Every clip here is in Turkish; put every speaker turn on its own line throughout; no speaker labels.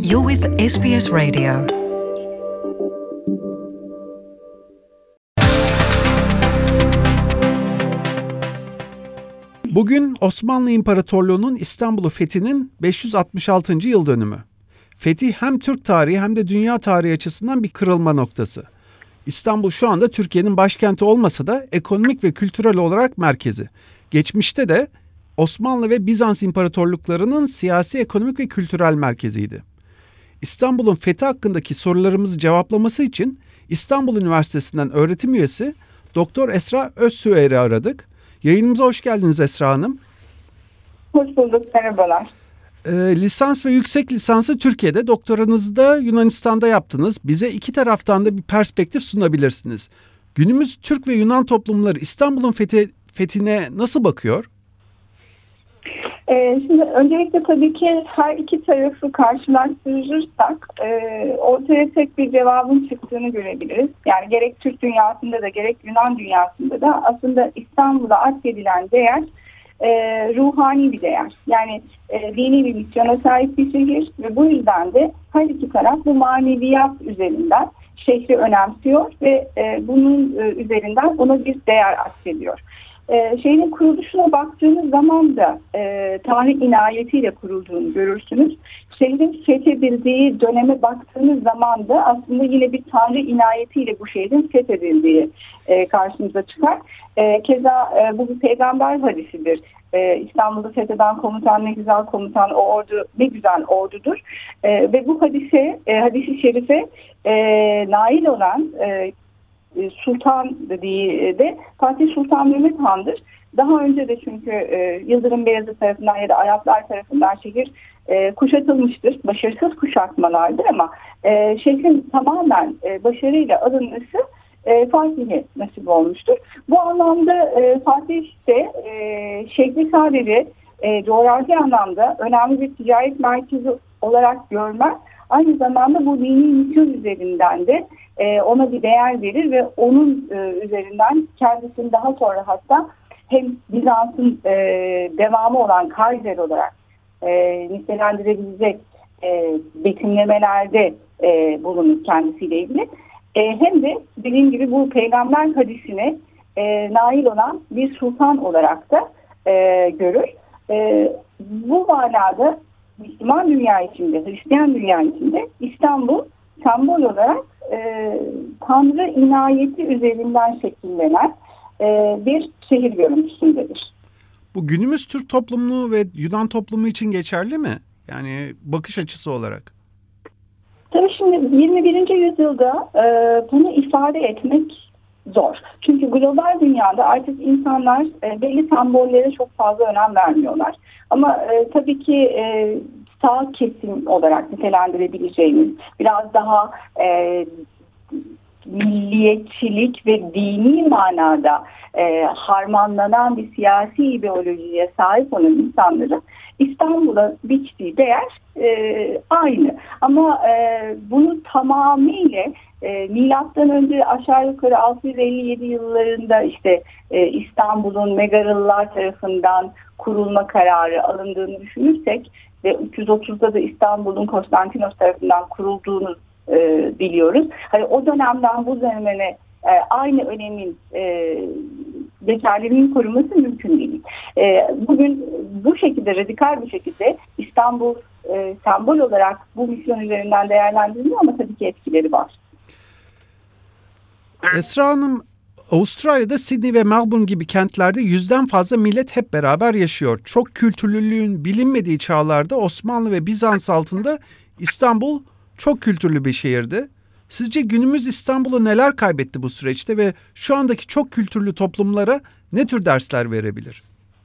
You're with SBS Radio.
Bugün Osmanlı İmparatorluğu'nun İstanbul'u fethinin 566. yıl dönümü. Fetih hem Türk tarihi hem de dünya tarihi açısından bir kırılma noktası. İstanbul şu anda Türkiye'nin başkenti olmasa da ekonomik ve kültürel olarak merkezi. Geçmişte de Osmanlı ve Bizans imparatorluklarının siyasi, ekonomik ve kültürel merkeziydi. İstanbul'un fethi hakkındaki sorularımızı cevaplaması için İstanbul Üniversitesi'nden öğretim üyesi Doktor Esra Özsüer'i aradık. Yayınımıza hoş geldiniz Esra Hanım.
Hoş bulduk, merhabalar.
Lisans ve yüksek lisansı Türkiye'de, doktoranızı da Yunanistan'da yaptınız. Bize iki taraftan da bir perspektif sunabilirsiniz. Günümüz Türk ve Yunan toplumları İstanbul'un fethine nasıl bakıyor?
Şimdi öncelikle tabii ki her iki tarafı karşılaştırırsak ortaya tek bir cevabın çıktığını görebiliriz. Yani gerek Türk dünyasında da gerek Yunan dünyasında da aslında İstanbul'a atfedilen değer ruhani bir değer. Yani dini bir misyona sahip bir şehir ve bu yüzden de her iki taraf bu maneviyat üzerinden şehri önemsiyor ve bunun üzerinden ona bir değer atfediyor. Şehrin kuruluşuna baktığınız zaman da Tanrı inayetiyle kurulduğunu görürsünüz. Şehrin fethedildiği döneme baktığınız zaman da aslında yine bir Tanrı inayetiyle bu şehrin fethedildiği karşımıza çıkar. Keza bu bir peygamber hadisidir. İstanbul'u fetheden komutan ne güzel komutan, o ordu ne güzel ordudur. Ve bu hadisi şerife nail olan Sultan dediği de Fatih Sultan Mehmet Han'dır. Daha önce de çünkü Yıldırım Beyazıt tarafından ya da Araplar tarafından şehir kuşatılmıştır. Başarısız kuşatmalardır ama şehrin tamamen başarıyla alınması Fatih'e nasip olmuştur. Bu anlamda Fatih de şehri sadece coğrafi anlamda önemli bir ticaret merkezi olarak görmez. Aynı zamanda bu dini misyon üzerinden de ona bir değer verir ve onun üzerinden kendisini daha sonra hatta hem Bizans'ın devamı olan Kaiser olarak nitelendirebilecek betimlemelerde bulunur kendisiyle ilgili. Hem de dediğim gibi bu peygamber hadisine nail olan bir sultan olarak da görür. Bu manada Müslüman dünya içinde, Hristiyan dünya içinde İstanbul sembol olarak Tanrı inayeti üzerinden şekillenen bir şehir görüntüsündedir.
Bu günümüz Türk toplumu ve Yunan toplumu için geçerli mi? Yani bakış açısı olarak.
Tabii şimdi 21. yüzyılda bunu ifade etmek zor. Çünkü global dünyada artık insanlar belli sembollere çok fazla önem vermiyorlar. Ama tabii ki sağ kesim olarak nitelendirebileceğimiz biraz daha milliyetçilik ve dini manada harmanlanan bir siyasi ideolojiye sahip olan insanların İstanbul'a biçtiği değer aynı. Ama bunu tamamıyla milattan önce aşağı yukarı 657 yıllarında işte İstanbul'un Megarılılar tarafından kurulma kararı alındığını düşünürsek ve 330'da da İstanbul'un Konstantinos tarafından kurulduğunu biliyoruz. Hani o dönemden bu dönemine aynı önemin geçerliliğini koruması mümkün değil. Bugün bu şekilde radikal bir şekilde İstanbul sembol olarak bu misyon üzerinden değerlendiriliyor ama tabii ki etkileri var.
Esra Hanım, Avustralya'da Sydney ve Melbourne gibi kentlerde 100'den fazla millet hep beraber yaşıyor. Çok kültürlülüğün bilinmediği çağlarda Osmanlı ve Bizans altında İstanbul çok kültürlü bir şehirdi. Sizce günümüz İstanbul'u neler kaybetti bu süreçte ve şu andaki çok kültürlü toplumlara ne tür dersler verebilir?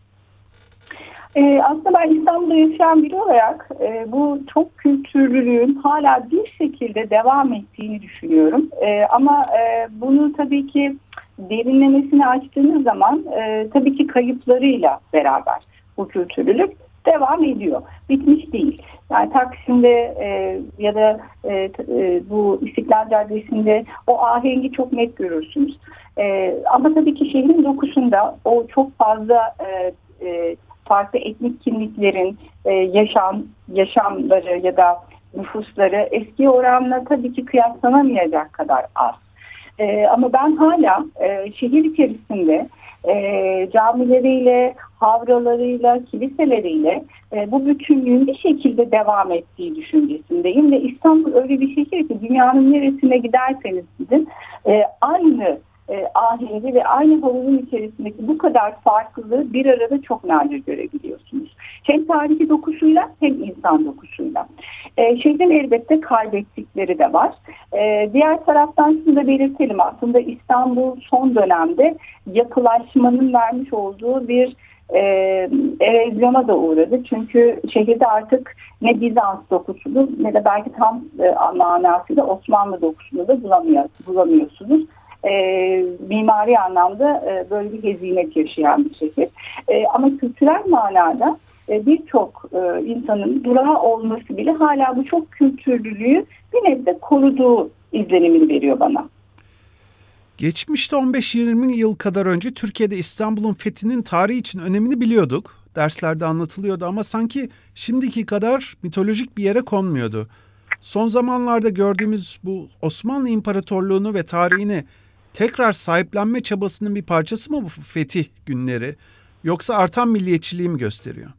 Aslında ben İstanbul'da yaşayan biri olarak bu çok kültürlülüğün hala bir şekilde devam ettiğini düşünüyorum. Ama bunu tabii ki derinlemesine açtığınız zaman tabii ki kayıplarıyla beraber bu kültürlülük devam ediyor. Bitmiş değil. Yani Taksim'de ya da bu İstiklal Caddesi'nde o ahengi çok net görürsünüz. Ama tabii ki şehrin dokusunda o çok fazla farklı etnik kimliklerin yaşamları ya da nüfusları eski oranla tabii ki kıyaslanamayacak kadar az. Ama ben hala şehir içerisinde camileriyle, havralarıyla, kiliseleriyle bu bütünlüğün bir şekilde devam ettiği düşüncesindeyim. Ve İstanbul öyle bir şehir ki dünyanın neresine giderseniz gidin aynı ahengi ve aynı havuzun içerisindeki bu kadar farklılığı bir arada çok nadir görebiliyorsunuz. Hem tarihi dokusuyla hem insan dokusuyla. Şehrin elbette kaybettikleri de var. Diğer taraftan şunu da belirtelim. Aslında İstanbul son dönemde yapılaşmanın vermiş olduğu bir erozyona da uğradı. Çünkü şehirde artık ne Bizans dokusunu ne de belki tam manasıyla Osmanlı dokusunu da bulamıyorsunuz. Mimari anlamda böyle bir hezimet yaşayan bir şehir. Ama kültürel manada birçok insanın durağı olması bile hala bu çok kültürlülüğü bir nebze koruduğu izlenimini veriyor bana.
Geçmişte 15-20 yıl kadar önce Türkiye'de İstanbul'un fethinin tarihi için önemini biliyorduk. Derslerde anlatılıyordu ama sanki şimdiki kadar mitolojik bir yere konmuyordu. Son zamanlarda gördüğümüz bu Osmanlı İmparatorluğu'nu ve tarihini tekrar sahiplenme çabasının bir parçası mı bu fetih günleri? Yoksa artan milliyetçiliği mi gösteriyor?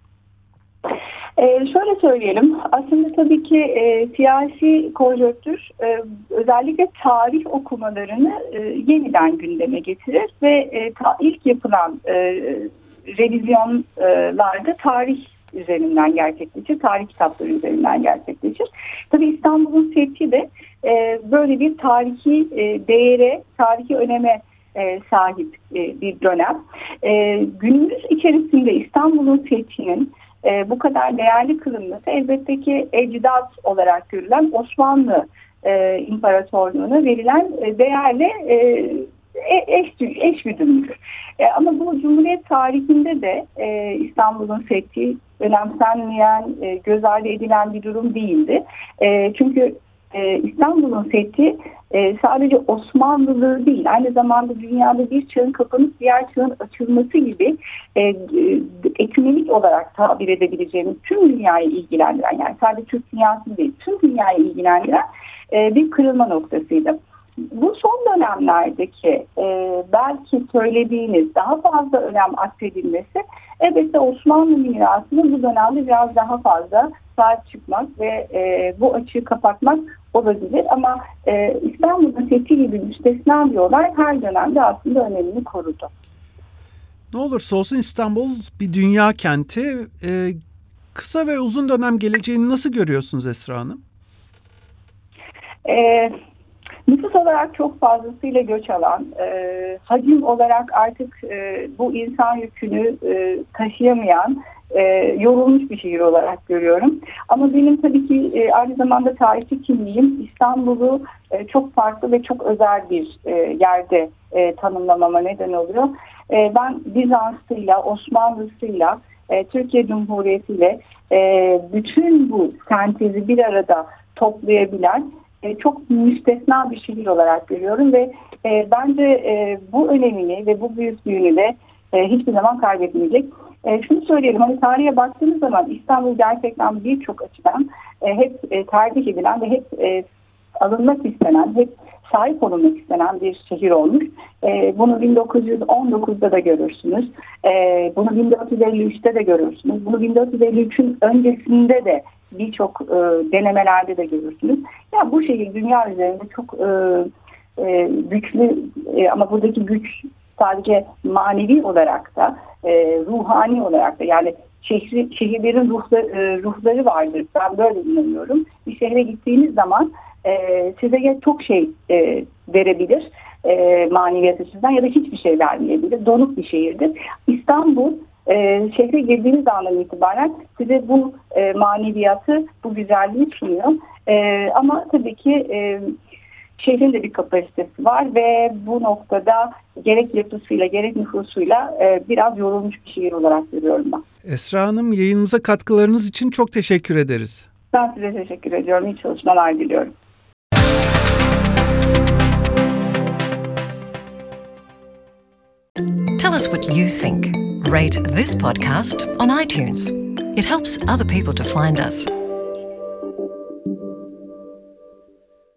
Şöyle söyleyelim, aslında tabii ki siyasi konjonktür özellikle tarih okumalarını yeniden gündeme getirir ve ilk yapılan revizyonlarda tarih üzerinden gerçekleşir, tarih kitapları üzerinden gerçekleşir. Tabii İstanbul'un fethi de böyle bir tarihi değere, tarihi öneme sahip bir dönem. Günümüz içerisinde İstanbul'un fethinin bu kadar değerli kılınması elbette ki ecdat olarak görülen Osmanlı İmparatorluğu'na verilen değerle eş güdümlüdür. Ama bu Cumhuriyet tarihinde de İstanbul'un fethi önemsenmeyen, göz ardı edilen bir durum değildi. Çünkü İstanbul'un fethi sadece Osmanlılığı değil, aynı zamanda dünyada bir çağın kapanıp diğer çağın açılması gibi ekümenik olarak tabir edebileceğimiz tüm dünyayı ilgilendiren, yani sadece Türk dünyası değil, tüm dünyayı ilgilendiren bir kırılma noktasıydı. Bu son dönemlerdeki belki söylediğiniz daha fazla önem atfedilmesi elbette Osmanlı mirasını bu dönemde biraz daha fazla sahip çıkmak ve bu açığı kapatmak olabilir. Ama İstanbul'un fethi gibi müstesna bir olay her dönemde aslında önemini korudu.
Ne olursa olsun İstanbul bir dünya kenti. Kısa ve uzun dönem geleceğini nasıl görüyorsunuz Esra Hanım?
Nüfus olarak çok fazlasıyla göç alan, hacim olarak artık bu insan yükünü taşıyamayan, yorulmuş bir şehir olarak görüyorum. Ama benim tabii ki aynı zamanda tarihçi kimliğim İstanbul'u çok farklı ve çok özel bir yerde tanımlamama neden oluyor. Ben Bizans'ıyla, Osmanlı'sıyla, Türkiye Cumhuriyeti'yle bütün bu sentezi bir arada toplayabilen çok müstesna bir şehir olarak görüyorum ve bence bu önemini ve bu büyüklüğünü de hiçbir zaman kaybetmeyecek. Şunu söyleyelim, hani tarihe baktığımız zaman İstanbul gerçekten birçok açıdan hep tercih edilen ve hep alınmak istenen, hep sahip olunmak istenen bir şehir olmuş. Bunu 1919'da da görürsünüz. Bunu 1453'te de görürsünüz. Bunu 1453'ün öncesinde de birçok denemelerde de görürsünüz. Ya bu şehir dünya üzerinde çok güçlü ama buradaki güç sadece manevi olarak da ruhani olarak da, yani şehirlerin ruhları vardır. Ben böyle inanıyorum. Bir şehre gittiğiniz zaman size çok şey verebilir maneviyat açısından ya da hiçbir şey vermeyebilir. Donuk bir şehirdir. İstanbul şehre girdiğiniz andan itibaren size bu maneviyatı, bu güzelliği sunuyor. Ama tabii ki şehrin de bir kapasitesi var ve bu noktada gerek yapısıyla gerek nüfusuyla biraz yorulmuş bir şehir olarak görüyorum ben.
Esra Hanım, yayınımıza katkılarınız için çok teşekkür ederiz.
Ben size teşekkür ediyorum. İyi çalışmalar diliyorum.
Tell us what you think. Rate this podcast on iTunes. It helps other people to find us.